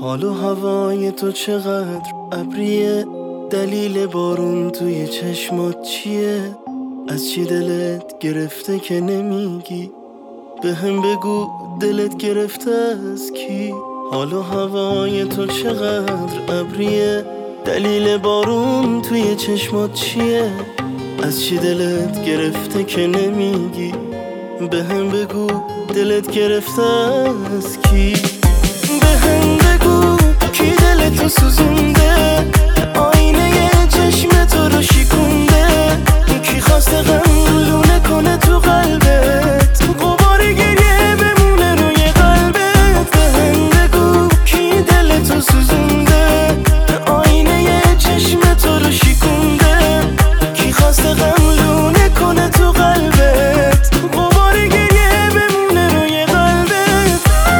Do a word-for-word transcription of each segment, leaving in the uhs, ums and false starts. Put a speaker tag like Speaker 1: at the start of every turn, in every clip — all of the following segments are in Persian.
Speaker 1: حال و هوای تو چقدر ابریه، دلیل بارون توی چشمات چیه؟ از چی دلت گرفته که نمیگی؟ به هم بگو دلت گرفته از کی؟ حال و هوای تو چقدر ابریه، دلیل بارون توی چشمات چیه؟ از چی دلت گرفته که نمیگی؟ به هم بگو دلت گرفته از کی؟ به هم بگو کی دلتو سوزونده، آینه چشم تو رو شکونده، کی خواسته غم لونه کنه تو قلبت، غبار گریه بمونه روی قلبت. به هم بگو کی دلتو سوزونده، آینه چشم تو رو شکونده، کی خواسته غم لونه کنه تو قلبت، غبار گریه بمونه روی قلبت.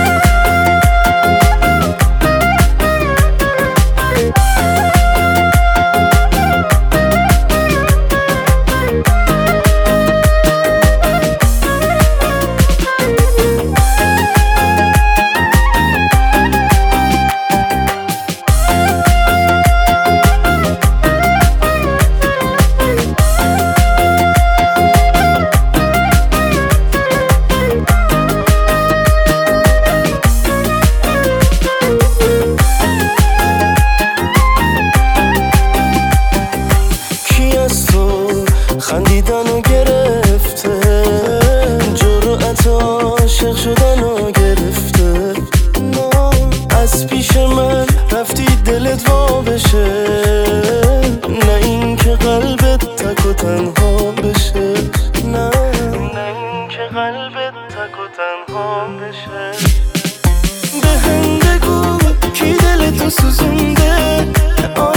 Speaker 1: خندیدنو گرفته، جرأت عاشق شدنو گرفته، از پیش من رفتی دلت وا بشه، نه این که قلبت تک و تنها بشه، نه نه این که قلبت تک و تنها بشه. به هم بگو کی دلتو سوزونده،